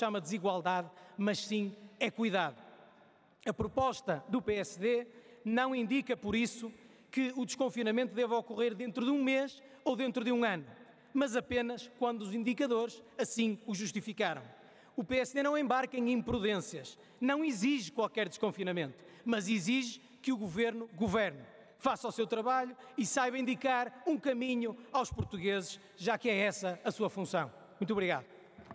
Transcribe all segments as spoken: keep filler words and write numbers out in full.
chama desigualdade, mas sim equidade. A proposta do P S D não indica, por isso, que o desconfinamento deva ocorrer dentro de um mês ou dentro de um ano, mas apenas quando os indicadores assim o justificaram. O P S D não embarca em imprudências, não exige qualquer desconfinamento, mas exige que o Governo governe, faça o seu trabalho e saiba indicar um caminho aos portugueses, já que é essa a sua função. Muito obrigado.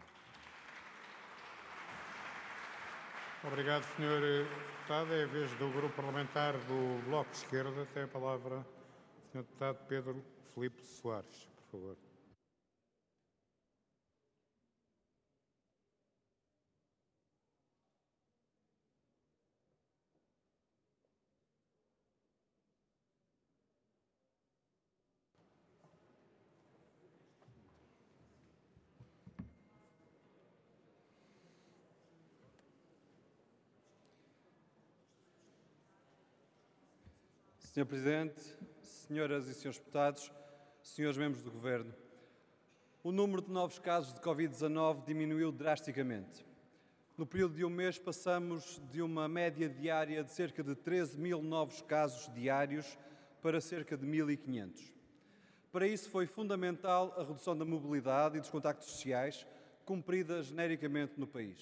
Obrigado, senhor Deputado. É a vez do Grupo Parlamentar do Bloco de Esquerda. Tem a palavra o senhor Deputado Pedro Filipe Soares, por favor. senhor Presidente, senhoras e senhores deputados, senhores membros do Governo, o número de novos casos de Covid dezanove diminuiu drasticamente. No período de um mês passamos de uma média diária de cerca de treze mil novos casos diários para cerca de mil e quinhentos. Para isso foi fundamental a redução da mobilidade e dos contactos sociais, cumprida genericamente no país.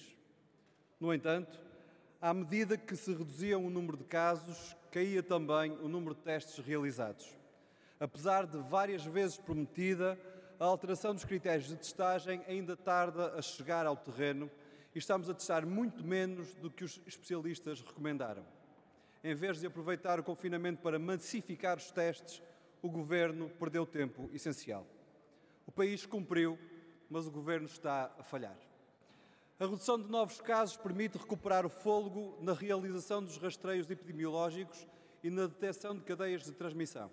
No entanto, à medida que se reduzia o número de casos, caía também o número de testes realizados. Apesar de várias vezes prometida, a alteração dos critérios de testagem ainda tarda a chegar ao terreno e estamos a testar muito menos do que os especialistas recomendaram. Em vez de aproveitar o confinamento para massificar os testes, o Governo perdeu tempo essencial. O país cumpriu, mas o Governo está a falhar. A redução de novos casos permite recuperar o fôlego na realização dos rastreios epidemiológicos e na detecção de cadeias de transmissão.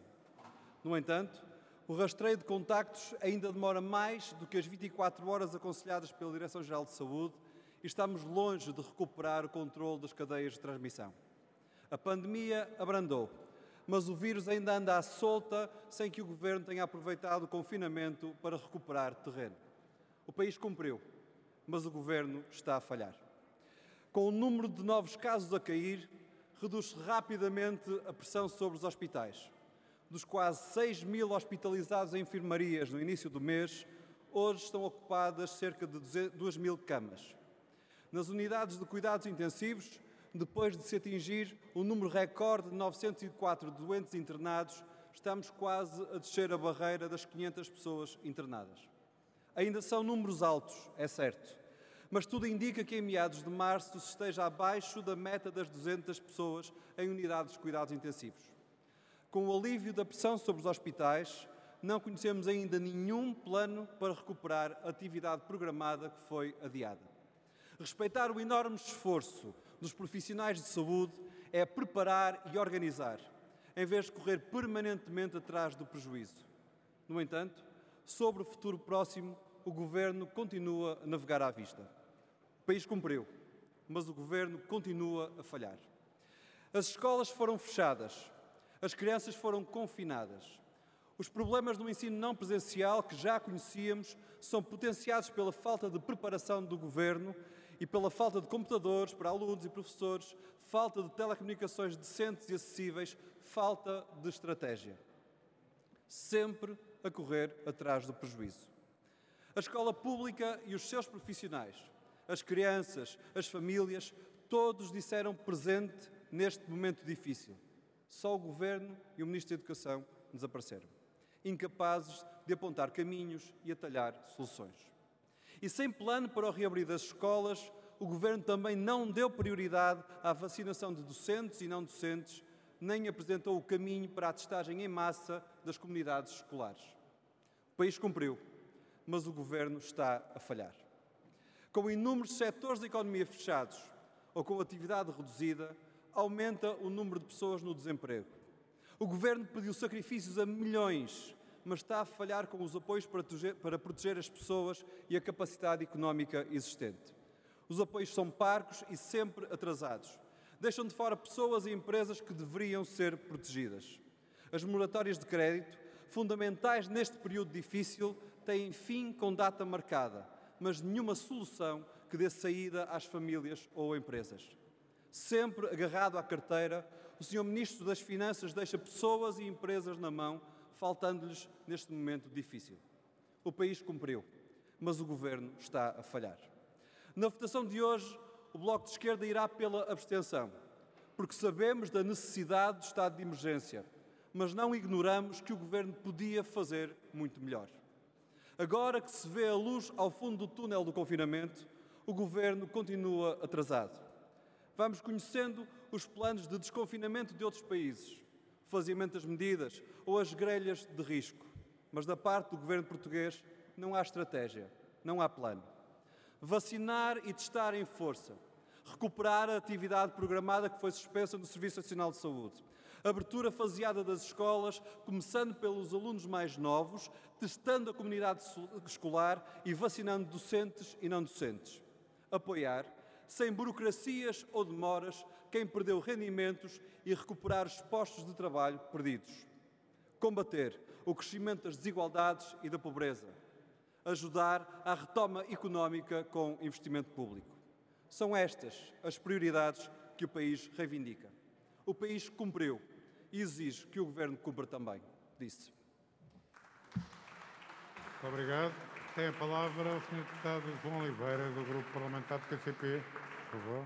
No entanto, o rastreio de contactos ainda demora mais do que as vinte e quatro horas aconselhadas pela Direção-Geral de Saúde e estamos longe de recuperar o controle das cadeias de transmissão. A pandemia abrandou, mas o vírus ainda anda à solta sem que o Governo tenha aproveitado o confinamento para recuperar terreno. O país cumpriu, mas o Governo está a falhar. Com o número de novos casos a cair, reduz-se rapidamente a pressão sobre os hospitais. Dos quase seis mil hospitalizados em enfermarias no início do mês, hoje estão ocupadas cerca de duas mil camas. Nas unidades de cuidados intensivos, depois de se atingir o número recorde de novecentos e quatro doentes internados, estamos quase a descer a barreira das quinhentas pessoas internadas. Ainda são números altos, é certo, mas tudo indica que em meados de março se esteja abaixo da meta das duzentas pessoas em unidades de cuidados intensivos. Com o alívio da pressão sobre os hospitais, não conhecemos ainda nenhum plano para recuperar a atividade programada que foi adiada. Respeitar o enorme esforço dos profissionais de saúde é preparar e organizar, em vez de correr permanentemente atrás do prejuízo. No entanto, sobre o futuro próximo, o Governo continua a navegar à vista. O país cumpriu, mas o Governo continua a falhar. As escolas foram fechadas, as crianças foram confinadas. Os problemas do ensino não presencial, que já conhecíamos, são potenciados pela falta de preparação do Governo e pela falta de computadores para alunos e professores, falta de telecomunicações decentes e acessíveis, falta de estratégia. Sempre a correr atrás do prejuízo. A escola pública e os seus profissionais, as crianças, as famílias, todos disseram presente neste momento difícil. Só o Governo e o Ministro da Educação desapareceram, incapazes de apontar caminhos e atalhar soluções. E sem plano para o reabrir das escolas, o Governo também não deu prioridade à vacinação de docentes e não docentes, nem apresentou o caminho para a testagem em massa das comunidades escolares. O país cumpriu, mas o Governo está a falhar. Com inúmeros setores da economia fechados ou com atividade reduzida, aumenta o número de pessoas no desemprego. O Governo pediu sacrifícios a milhões, mas está a falhar com os apoios para proteger, para proteger as pessoas e a capacidade económica existente. Os apoios são parcos e sempre atrasados. Deixam de fora pessoas e empresas que deveriam ser protegidas. As moratórias de crédito, fundamentais neste período difícil, têm fim com data marcada, mas nenhuma solução que dê saída às famílias ou empresas. Sempre agarrado à carteira, o senhor Ministro das Finanças deixa pessoas e empresas na mão, faltando-lhes neste momento difícil. O país cumpriu, mas o Governo está a falhar. Na votação de hoje, o Bloco de Esquerda irá pela abstenção, porque sabemos da necessidade do estado de emergência, mas não ignoramos que o Governo podia fazer muito melhor. Agora que se vê a luz ao fundo do túnel do confinamento, o Governo continua atrasado. Vamos conhecendo os planos de desconfinamento de outros países, o faziamento das medidas ou as grelhas de risco. Mas da parte do Governo português não há estratégia, não há plano. Vacinar e testar em força. Recuperar a atividade programada que foi suspensa no Serviço Nacional de Saúde. Abertura faseada das escolas, começando pelos alunos mais novos, testando a comunidade escolar e vacinando docentes e não docentes. Apoiar, sem burocracias ou demoras, quem perdeu rendimentos e recuperar os postos de trabalho perdidos. Combater o crescimento das desigualdades e da pobreza. Ajudar à retoma económica com investimento público. São estas as prioridades que o país reivindica. O país cumpriu e exige que o Governo cumpra também, disse. Muito obrigado. Tem a palavra o senhor Deputado João Oliveira, do Grupo Parlamentar do P C P. Por favor.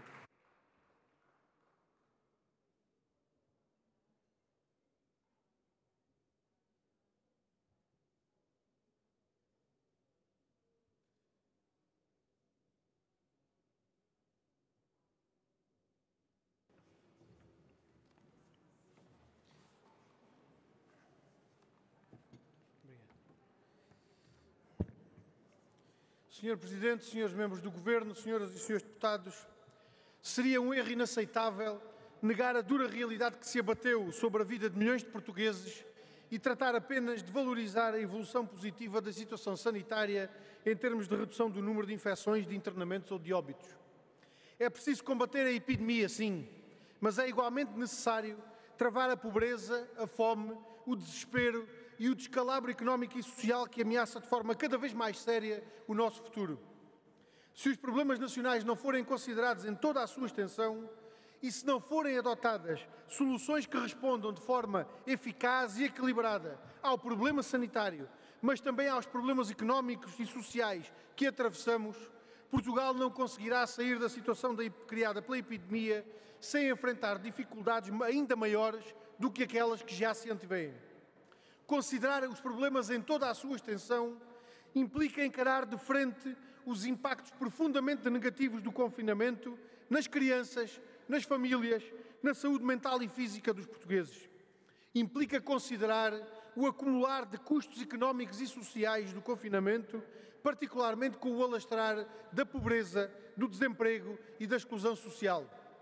senhor Presidente, senhores membros do Governo, senhoras e senhores deputados, seria um erro inaceitável negar a dura realidade que se abateu sobre a vida de milhões de portugueses e tratar apenas de valorizar a evolução positiva da situação sanitária em termos de redução do número de infecções, de internamentos ou de óbitos. É preciso combater a epidemia, sim, mas é igualmente necessário travar a pobreza, a fome, o desespero e o descalabro económico e social que ameaça de forma cada vez mais séria o nosso futuro. Se os problemas nacionais não forem considerados em toda a sua extensão e se não forem adotadas soluções que respondam de forma eficaz e equilibrada ao problema sanitário, mas também aos problemas económicos e sociais que atravessamos, Portugal não conseguirá sair da situação criada pela epidemia sem enfrentar dificuldades ainda maiores do que aquelas que já se antevêem. Considerar os problemas em toda a sua extensão implica encarar de frente os impactos profundamente negativos do confinamento nas crianças, nas famílias, na saúde mental e física dos portugueses. Implica considerar o acumular de custos económicos e sociais do confinamento, particularmente com o alastrar da pobreza, do desemprego e da exclusão social.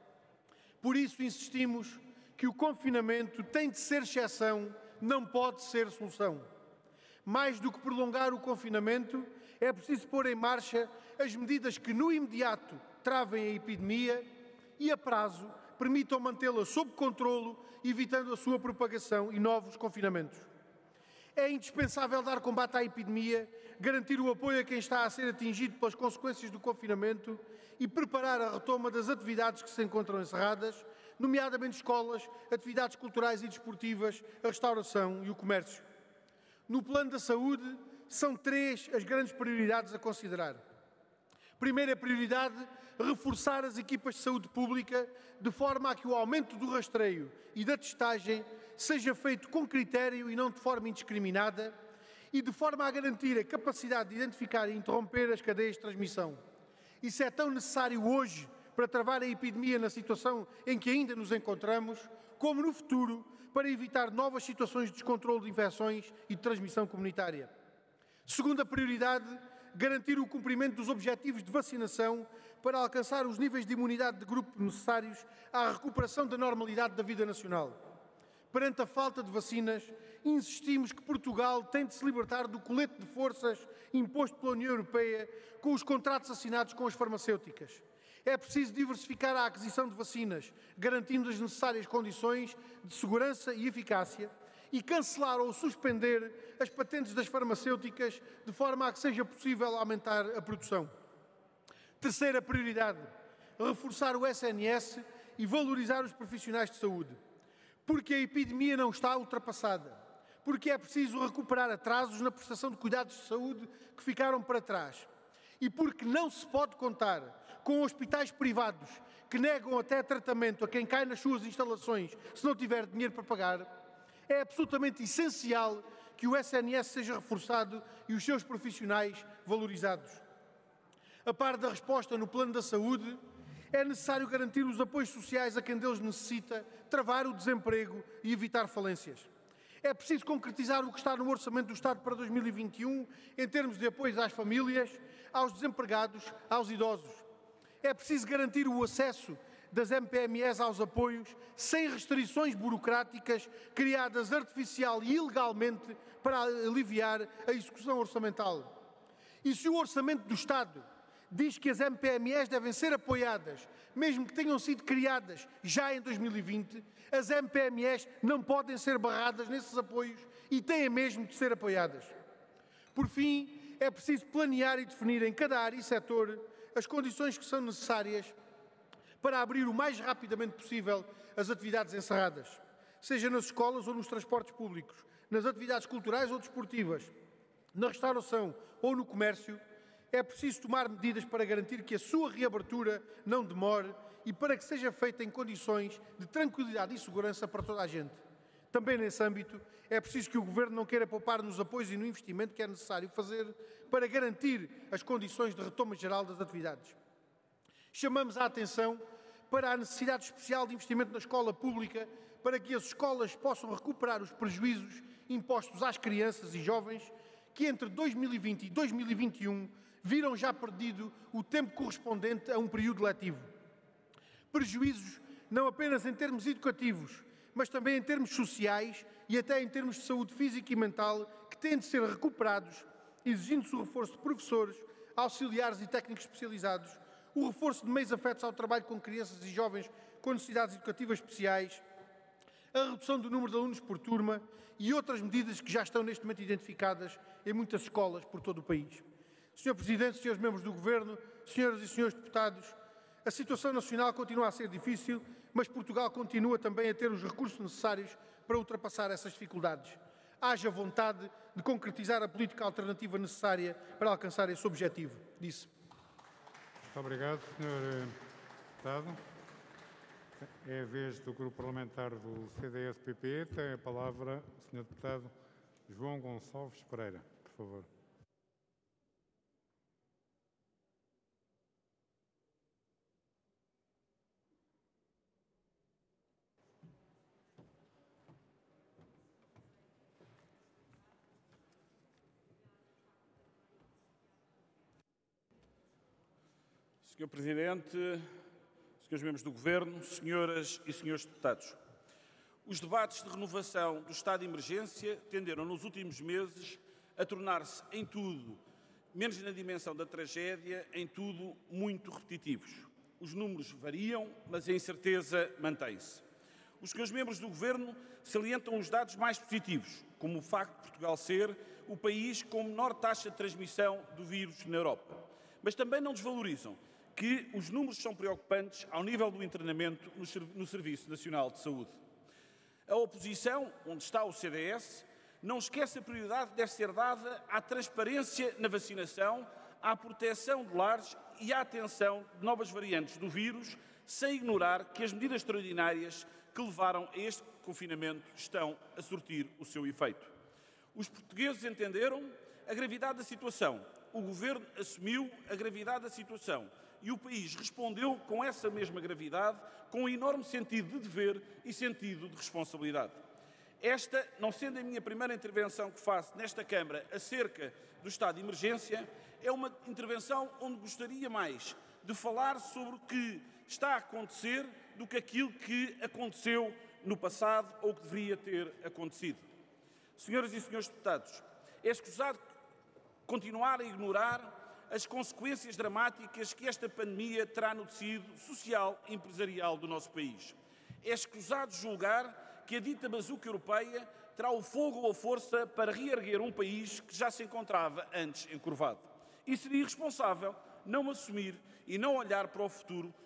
Por isso insistimos que o confinamento tem de ser exceção, não pode ser solução. Mais do que prolongar o confinamento, é preciso pôr em marcha as medidas que no imediato travem a epidemia e a prazo permitam mantê-la sob controlo, evitando a sua propagação e novos confinamentos. É indispensável dar combate à epidemia, garantir o apoio a quem está a ser atingido pelas consequências do confinamento e preparar a retoma das atividades que se encontram encerradas, nomeadamente escolas, atividades culturais e desportivas, a restauração e o comércio. No plano da saúde, são três as grandes prioridades a considerar. Primeira prioridade, reforçar as equipas de saúde pública de forma a que o aumento do rastreio e da testagem seja feito com critério e não de forma indiscriminada e de forma a garantir a capacidade de identificar e interromper as cadeias de transmissão. Isso é tão necessário hoje para travar a epidemia na situação em que ainda nos encontramos, como no futuro para evitar novas situações de descontrole de infecções e de transmissão comunitária. Segunda prioridade, garantir o cumprimento dos objetivos de vacinação para alcançar os níveis de imunidade de grupo necessários à recuperação da normalidade da vida nacional. Perante a falta de vacinas, insistimos que Portugal tem de se libertar do colete de forças imposto pela União Europeia com os contratos assinados com as farmacêuticas. É preciso diversificar a aquisição de vacinas, garantindo as necessárias condições de segurança e eficácia, e cancelar ou suspender as patentes das farmacêuticas de forma a que seja possível aumentar a produção. Terceira prioridade, reforçar o S N S e valorizar os profissionais de saúde. Porque a epidemia não está ultrapassada. Porque é preciso recuperar atrasos na prestação de cuidados de saúde que ficaram para trás. E porque não se pode contar com hospitais privados que negam até tratamento a quem cai nas suas instalações se não tiver dinheiro para pagar, é absolutamente essencial que o S N S seja reforçado e os seus profissionais valorizados. A par da resposta no plano da saúde, é necessário garantir os apoios sociais a quem deles necessita, travar o desemprego e evitar falências. É preciso concretizar o que está no Orçamento do Estado para dois mil e vinte e um em termos de apoios às famílias, aos desempregados, aos idosos. É preciso garantir o acesso das M P M Es aos apoios sem restrições burocráticas criadas artificial e ilegalmente para aliviar a execução orçamental. E se o Orçamento do Estado diz que as M P M Es devem ser apoiadas, mesmo que tenham sido criadas já em dois mil e vinte, as M P M Es não podem ser barradas nesses apoios e têm mesmo de ser apoiadas. Por fim, é preciso planear e definir em cada área e setor as condições que são necessárias para abrir o mais rapidamente possível as atividades encerradas, seja nas escolas ou nos transportes públicos, nas atividades culturais ou desportivas, na restauração ou no comércio. É preciso tomar medidas para garantir que a sua reabertura não demore e para que seja feita em condições de tranquilidade e segurança para toda a gente. Também nesse âmbito, é preciso que o Governo não queira poupar nos apoios e no investimento que é necessário fazer para garantir as condições de retoma geral das atividades. Chamamos a atenção para a necessidade especial de investimento na escola pública para que as escolas possam recuperar os prejuízos impostos às crianças e jovens que entre dois mil e vinte e dois mil e vinte e um viram já perdido o tempo correspondente a um período letivo. Prejuízos não apenas em termos educativos, mas também em termos sociais e até em termos de saúde física e mental, que têm de ser recuperados, exigindo-se o reforço de professores, auxiliares e técnicos especializados, o reforço de meios afetos ao trabalho com crianças e jovens com necessidades educativas especiais, a redução do número de alunos por turma e outras medidas que já estão neste momento identificadas em muitas escolas por todo o país. senhor Presidente, senhores membros do Governo, senhoras e senhores deputados, a situação nacional continua a ser difícil, mas Portugal continua também a ter os recursos necessários para ultrapassar essas dificuldades. Haja vontade de concretizar a política alternativa necessária para alcançar esse objetivo, disse. Muito obrigado, senhor Deputado. É a vez do Grupo Parlamentar do C D S P P. Tem a palavra o senhor Deputado João Gonçalves Pereira, por favor. senhor Presidente, senhores membros do Governo, senhoras e senhores deputados, os debates de renovação do estado de emergência tenderam nos últimos meses a tornar-se em tudo, menos na dimensão da tragédia, em tudo muito repetitivos. Os números variam, mas a incerteza mantém-se. Os senhores membros do Governo salientam os dados mais positivos, como o facto de Portugal ser o país com menor taxa de transmissão do vírus na Europa. Mas também não desvalorizam que os números são preocupantes ao nível do internamento no Serviço Nacional de Saúde. A oposição, onde está o C D S, não esquece a prioridade que deve ser dada à transparência na vacinação, à proteção de lares e à atenção de novas variantes do vírus, sem ignorar que as medidas extraordinárias que levaram a este confinamento estão a surtir o seu efeito. Os portugueses entenderam a gravidade da situação, o Governo assumiu a gravidade da situação e o país respondeu com essa mesma gravidade, com um enorme sentido de dever e sentido de responsabilidade. Esta, não sendo a minha primeira intervenção que faço nesta Câmara acerca do estado de emergência, é uma intervenção onde gostaria mais de falar sobre o que está a acontecer do que aquilo que aconteceu no passado ou que deveria ter acontecido. Senhoras e senhores deputados, é escusado continuar a ignorar as consequências dramáticas que esta pandemia terá no tecido social e empresarial do nosso país. É escusado julgar que a dita bazuca europeia terá o fogo ou a força para reerguer um país que já se encontrava antes encurvado. E seria irresponsável não assumir e não olhar para o futuro